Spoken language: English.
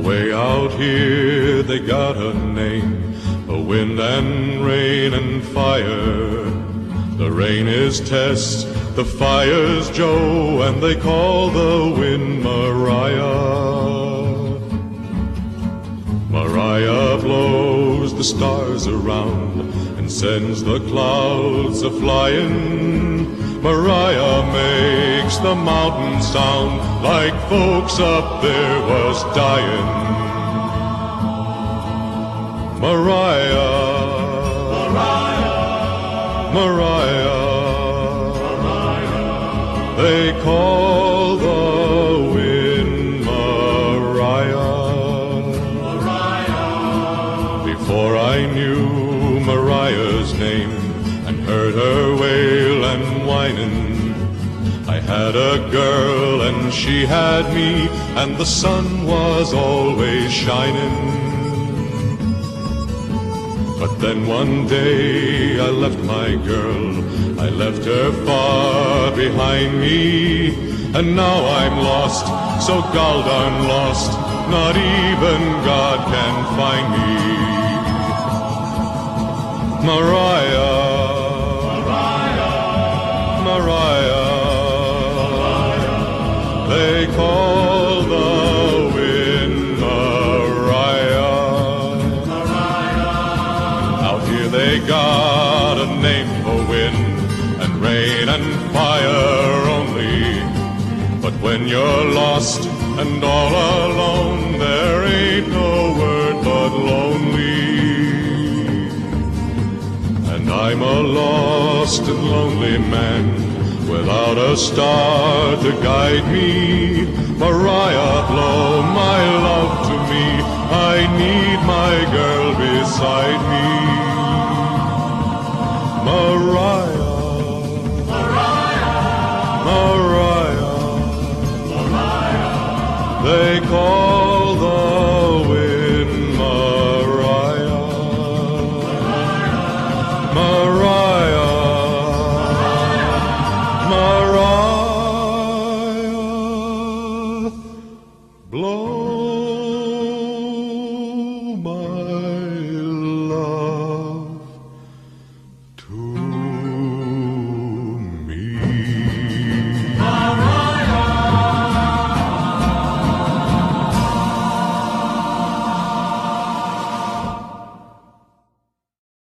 Way out here they got a name, a wind and rain and fire. The rain is Tess, the fire's Joe, and they call the wind Mariah. Mariah blows the stars around and sends the clouds a-flying. Mariah makes the mountains sound like folks up there was dying. Mariah, Mariah, Mariah, Mariah. They call the wind Mariah. Mariah. Before I knew Mariah's name and heard her wail and whining, I had a girl and she had me, and the sun was always shining. But then one day I left my girl, I left her far behind me, and now I'm lost, so gol darn lost, not even God can find me. Mariah, Mariah, they call the wind Mariah. Out here they got a name for wind and rain and fire only. But when you're lost and all alone, there ain't no word but lonely. And I'm a lost and lonely man, without a star to guide me. Mariah, blow my love to me, I need my girl beside me. Mariah, Mariah, Mariah, Mariah. They call the wind Mariah, Mariah.